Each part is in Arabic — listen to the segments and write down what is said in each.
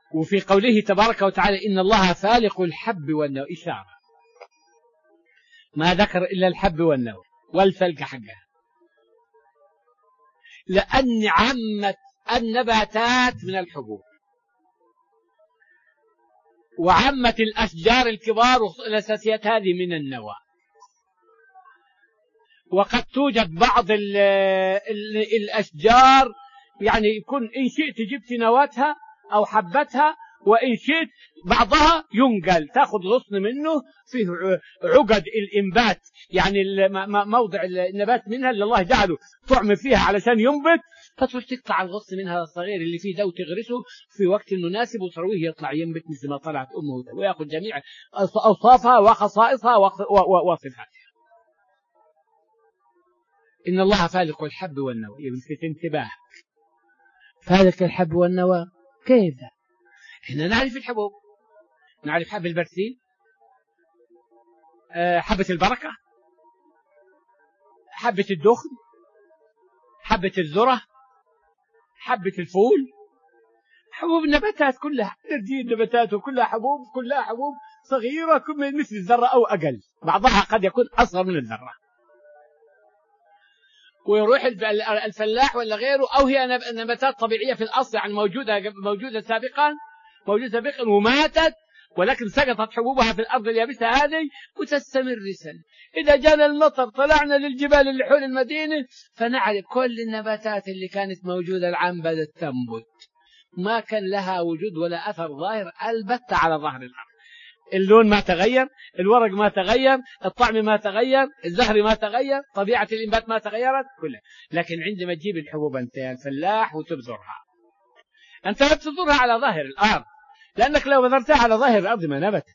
وفي قوله تبارك وتعالى إن الله فالق الحب والنوى إشارة، ما ذكر إلا الحب والنوى والفلق حقها، لأن عامة النباتات من الحبوب، وعامة الأشجار الكبار والأساسيات هذه من النوى. وقد توجد بعض الأشجار يعني يكون إن شئت جبت نواتها أو حبتها، وإن شئت بعضها ينقل، تأخذ غصن منه فيه عقد الإنبات، يعني موضع النبات منها اللي الله جعله طعم فيها علشان ينبت، فتروح تقطع الغصن منها الصغير اللي فيه ده وتغرسه في وقت مناسب وترويه يطلع ينبت مثل ما طلعت أمه، ويأخذ جميع أوصافها وخصائصها وصفاتها. إن الله فالق الحب والنوى، يلفت انتباهك. فالق الحب والنوى كيف؟ إحنا نعرف الحبوب، نعرف حب البرسيم، حبة البركة، حبة الدخن، حبة الذرة، حبة الفول، حبوب النباتات كلها، دي النباتات وكلها حبوب، كلها حبوب صغيرة مثل الذرة أو أقل، بعضها قد يكون أصغر من الذرة. ويروح الفلاح ولا غيره، أو هي نباتات طبيعية في الأصل، يعني موجودة سابقا وماتت، ولكن سقطت حبوبها في الأرض اليابسة هذه وتستمر سنة. إذا جانا المطر طلعنا للجبال اللي حول المدينة فنعرف كل النباتات اللي كانت موجودة العام بدأت تنبت، ما كان لها وجود ولا أثر ظاهر البتة على ظهر الأرض. اللون ما تغير، الورق ما تغير، الطعم ما تغير، الزهر ما تغير، طبيعة الإنبات ما تغيرت كلها. لكن عندما تجيب الحبوب أنت يا الفلاح وتبذرها، أنت لا تبذرها على ظاهر الأرض، لأنك لو بذرتها على ظاهر الأرض ما نبت.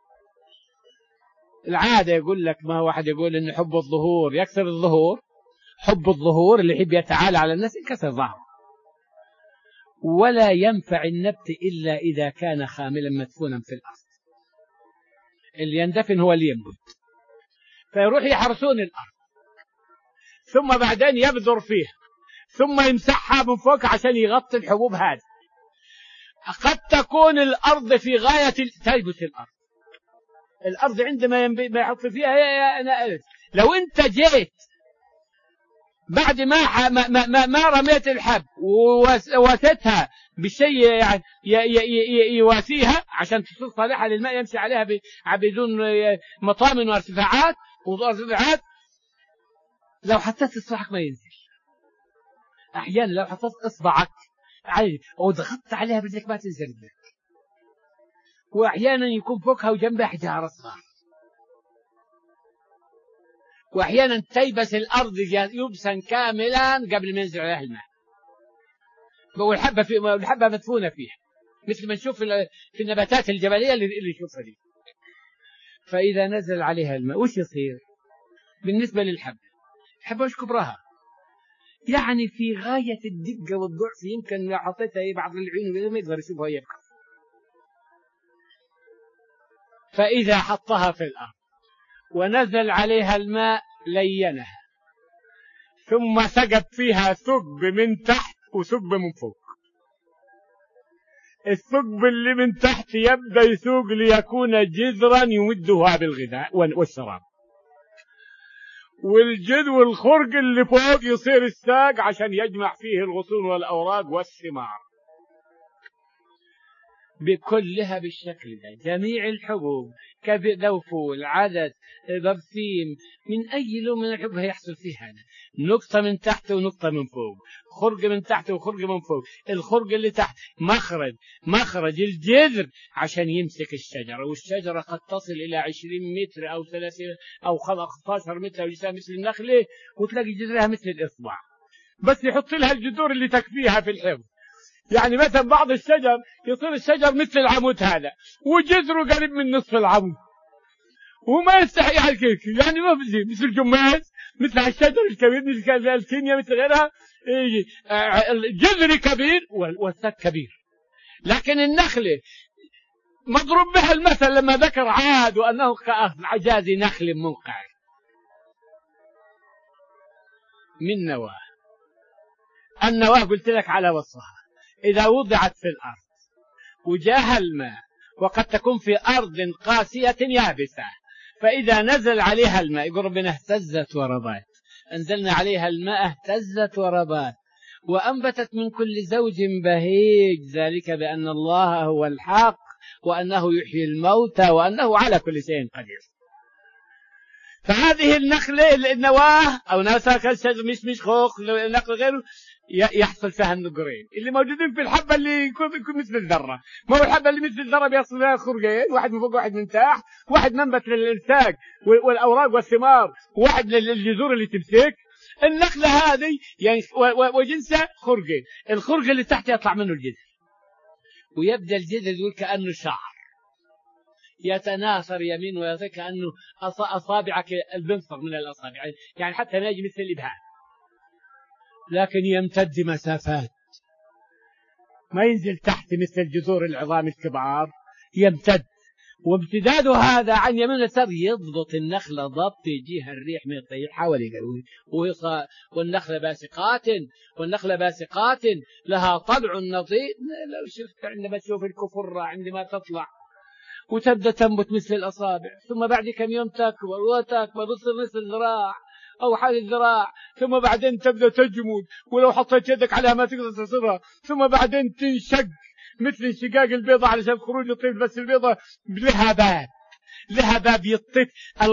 العادة يقول لك، ما واحد يقول إن حب الظهور يكسر الظهور، حب الظهور اللي يحب يتعالى على الناس يكسر ظهره. ولا ينفع النبت إلا إذا كان خاملا مدفونا في الأرض، اللي يندفن هو اللي ينبت. فيروح يحرسون الأرض، ثم بعدين يبذر فيها، ثم يمسحها من فوق عشان يغطي الحبوب هذه. قد تكون الأرض في غاية تيبس الأرض عندما ما يحط فيها هي أنا ألف. لو أنت جيت بعد ما رميت الحب وواسيتها بشيء يعني يواسيها عشان تصير صالحة للماء يمشي عليها بدون مطامن وارتفاعات، لو حطيت إصبعك ما ينزل. أحيانا لو حطيت إصبعك وضغطت عليها بدك ما تنزل بدك. وأحيانا يكون فوقها وجنبها حجارة صغار، وأحيانا تيبس الأرض يبسا كاملا قبل ما ينزل عليها الماء، والحبة مدفونة فيها، مثل ما نشوف في النباتات الجبلية اللي نشوفها دي. فإذا نزل عليها الماء وش يصير بالنسبة للحبة؟ الحبة وش كبرها؟ يعني في غاية الدقة والضعف، يمكن لو حطيتها بعض العيون ما يقدر يشوفها يبقى. فإذا حطها في الأرض ونزل عليها الماء لينها، ثم سقط فيها ثقب من تحت وثقب من فوق. الثقب اللي من تحت يبدأ يسوق ليكون جذرا يمدها بالغذاء والشراب، والجذر والخرق اللي فوق يصير الساق عشان يجمع فيه الغصون والأوراق والثمار. بكلها بالشكل ده. جميع الحبوب لو فول، عدس، برسيم، من أي لون من الحبوب هيحصل فيه هذا، نقطة من تحت ونقطة من فوق، خرج من تحت وخرج من فوق. الخرج اللي تحت مخرج الجذر عشان يمسك الشجرة، والشجرة قد تصل إلى 20 متر أو 30 أو 15 متر وجسها مثل النخلة، وتلاقي جذرها مثل الإصبع، بس يحط لها الجذور اللي تكفيها في الحفظ. يعني مثلا بعض الشجر يصير الشجر مثل العمود هذا وجذره قريب من نصف العمود، وما يستحي على الكيك، يعني ما بزي مثل الجماز، مثل الشجر الكبير، مثل الكينيا، مثل غيرها، الجذر كبير والساق كبير. لكن النخلة مضروب بها المثل لما ذكر عاد وأنه كعجاز نخل منقعر من نواه. النواه قلت لك على وصفها، إذا وضعت في الأرض وجاه الماء، وقد تكون في أرض قاسية يابسة، فإذا نزل عليها الماء يقول ربنا اهتزت وربات، أنزلنا عليها الماء اهتزت وربات وأنبتت من كل زوج بهيج، ذلك بأن الله هو الحق وأنه يحيي الموتى وأنه على كل شيء قدير. فهذه النخلة النواه أو ناسك الشجر مش خوخ نخل غيره يحصل فيها النقرين اللي موجودين في الحبة اللي يكون مثل الذرة. ما هو الحبة اللي مثل الذرة بيحصل فيها خرجين، واحد من فوق واحد من تحت، واحد منبت للإنتاج والأوراق والثمار، وواحد للجذور اللي تمسك. النخلة هذه يعني وجنسها خرجين، الخرج اللي تحت يطلع منه الجذر، ويبدأ الجذر يقول كأنه شعر يتناثر يمين ويسار كأنه أصابعك البنصر من الأصابع، يعني حتى ناجي مثل الإبهام، لكن يمتد مسافات، ما ينزل تحت مثل الجذور العظام الكبار، يمتد. وامتداده هذا عن يمين ويسار يضبط النخلة ضبط، يجيها الريح من الطير حوالي، والنخلة باسقات لها طلع نضيد. لو شفت عندما تشوف الكفرة عندما تطلع وتبدأ تنبت مثل الأصابع، ثم بعد كم يوم تكبر وتصير مثل الذراع أو حال الذراع، ثم بعدين تبدأ تجمد، ولو حطيت يدك عليها ما تقدر تصيرها، ثم بعدين تنشق مثل انشقاق البيضة علشان خروج الطيف، بس البيضة لها باب يطيف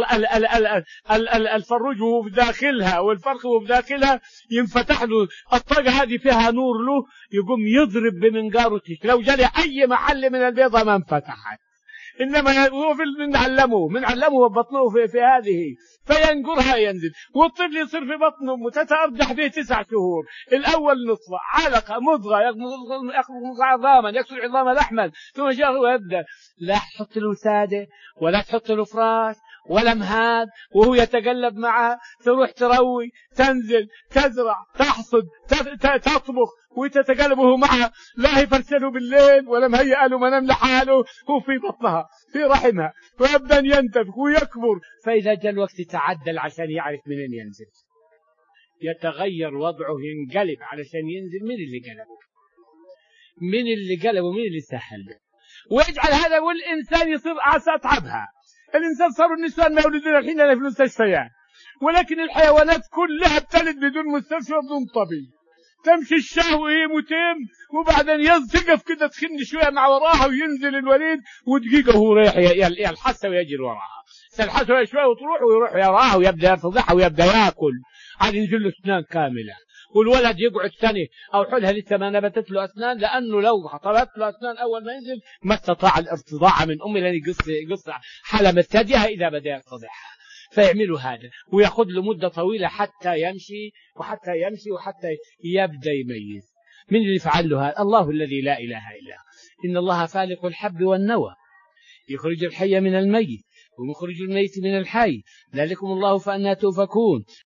الفروج وهو بداخلها والفرخ وهو بداخلها، ينفتح له الطاقة هذه فيها نور له، يقوم يضرب بمنقاره، لو جالي أي محل من البيضة ما انفتحت، إنما هو بنعلمه وبطنه في هذه فينقرها ينزل، والطفل يصير في بطنه وتتأرجح فيه 9 شهور. الأول نطفة علقة مضغة يخلق عظاما يكسر عظام لحما، ثم جاء ويبدأ لا تحط له سادة ولا تحط له فراش ولا مهاد، وهو يتقلب معها، تروح تروي تنزل تزرع تحصد تطبخ وتتقلبه معها، لا يفرسله بالليل ولا مهيئ له منام لحاله، هو في بطنها في رحمها، ويبدأ ينتفخ ويكبر، فإذا جاء الوقت تعدل عشان يعرف منين ينزل، يتغير وضعه، ينقلب علشان ينزل. من اللي قلبه من اللي سهل، ويجعل هذا والإنسان يصير عسى أتعبها. الإنسان صاروا النسوان ما يولدون الحين في المستشفيات، ولكن الحيوانات كلها بتلد بدون مستشفى وبدون طبيب، تمشي الشاه وهي متم، وبعدين تقف كده تخن شوية مع وراها وينزل الوليد، ودقيقة هو رايح يلحسها ويجري وراها، تلحسها شوية وتروح ويروح يراها ويبدأ يرتضعها ويبدأ يأكل، عاد ينزل له أسنان كاملة، والولد يقعد سنة أو حولها لسه ما نبتت له أسنان، لأنه لو طلبت له أسنان أول ما ينزل ما استطاع الارتضاع من أمه، لأن يقص حلمة ثديها إذا بدأ يرتضعها. فيعملوا هذا ويأخذ له مدة طويلة حتى يمشي وحتى يبدأ يميز. من اللي فعل له هذا؟ الله الذي لا إله إلا هو. إن الله فالق الحب والنوى، يخرج الحي من الميت ومخرج الميت من الحي، ذلكم الله فأنا تؤفكون.